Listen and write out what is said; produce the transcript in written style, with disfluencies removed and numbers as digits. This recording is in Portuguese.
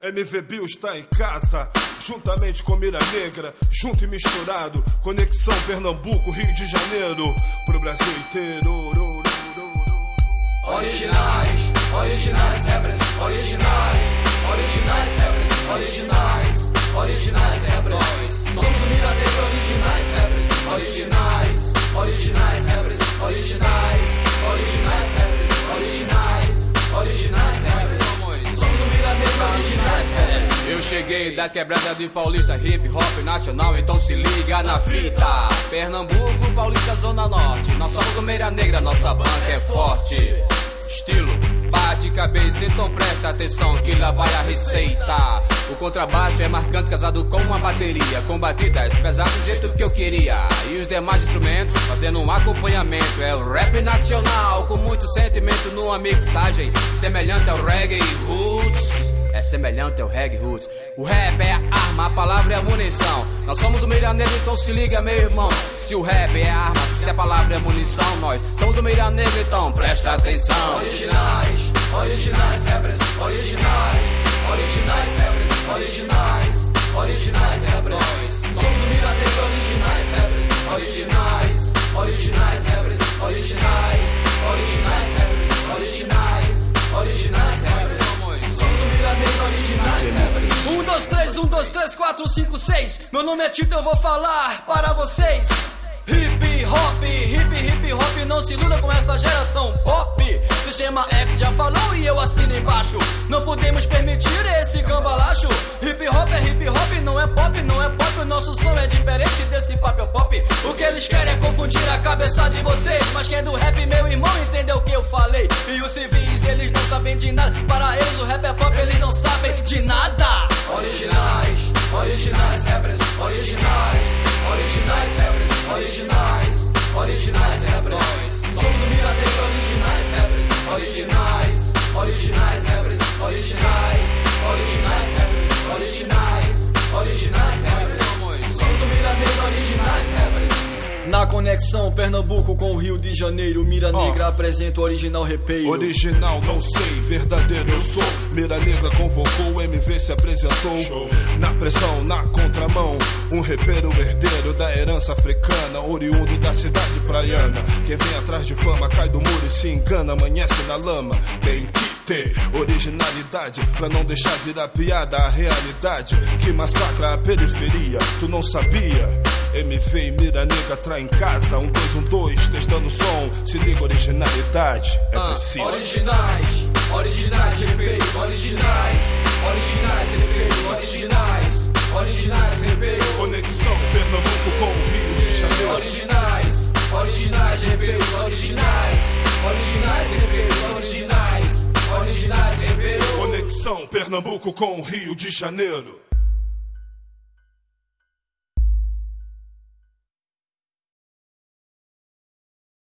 MV Bill está em casa, juntamente com Mira Negra, junto e misturado. Conexão Pernambuco, Rio de Janeiro, pro Brasil inteiro. Originais, originais rappers, originais, originais rappers, originais, originais rappers. Somos o Mira Negra, originais rappers, originais, originais rappers, originais, originais rappers, originais, originais rappers. Somos o Mira Negra, originais rappers. Eu cheguei da quebrada de Paulista, hip hop nacional, então se liga na fita. Pernambuco, Paulista, Zona Norte, nós somos o Mira Negra, nossa banca é forte. Estilo, bate cabeça, então presta atenção que lá vai a receita. O contrabaixo é marcante, casado com uma bateria, com batidas pesadas do jeito que eu queria. E os demais instrumentos fazendo um acompanhamento. É o rap nacional, com muito sentimento numa mixagem semelhante ao reggae roots. É semelhante ao reggae roots. O rap é a arma, a palavra é a munição. Nós somos o Mira Negra, então se liga, meu irmão. Se o rap é a arma, se a palavra é a munição, nós somos o Mira Negra, então presta atenção. Originais, originais rappers, originais, originais rappers, originais, originais rappers. Somos o Mira Negra, originais rappers, originais, originais rappers, originais, originais rappers, originais, originais rappers. Somos o Mira Negra, originais rappers. 1, 2, 3, 1, 2, 3, 4, 5, 6. Meu nome é Tito, eu vou falar para vocês. Hip hop, não se iluda com essa geração pop. Sistema X já falou e eu assino embaixo. Não podemos permitir esse cambalacho. Hip hop, não é pop, não é pop. O nosso som é diferente desse papel pop. O que eles querem é confundir a cabeça de vocês. Mas quem é do rap, meu irmão, entendeu o que eu falei. E os civis, eles não sabem de nada. Para eles o rap é pop, eles não sabem de nada. Originais, originais rappers, originais, originais rappers, originais, originais rappers. Somos o Mira Negra, originais rappers, originais, originais rappers, originais, originais rappers, originais, originais rappers. Somos o Mira Negra, originais rappers. Na conexão Pernambuco com o Rio de Janeiro, Mira Negra apresenta o original repeiro. Original não sei, verdadeiro eu sou. Mira Negra convocou, o MV se apresentou. Show. Na pressão, na contramão, um repeiro herdeiro da herança africana, oriundo da cidade praiana. Quem vem atrás de fama cai do muro e se engana, amanhece na lama. Tem que ter originalidade pra não deixar virar piada a realidade que massacra a periferia. Tu não sabia? MV e Mira Negra trai em casa. 1, 2, 1, 2, testando o som. Se liga, originalidade é preciso. Originais, originais repeiros, originais, originais repeiros, originais, originais repeiros. Conexão Pernambuco com o Rio de Janeiro. Originais, originais repeiros, originais, originais repeiros, originais, originais repeiros. Conexão Pernambuco com o Rio de Janeiro.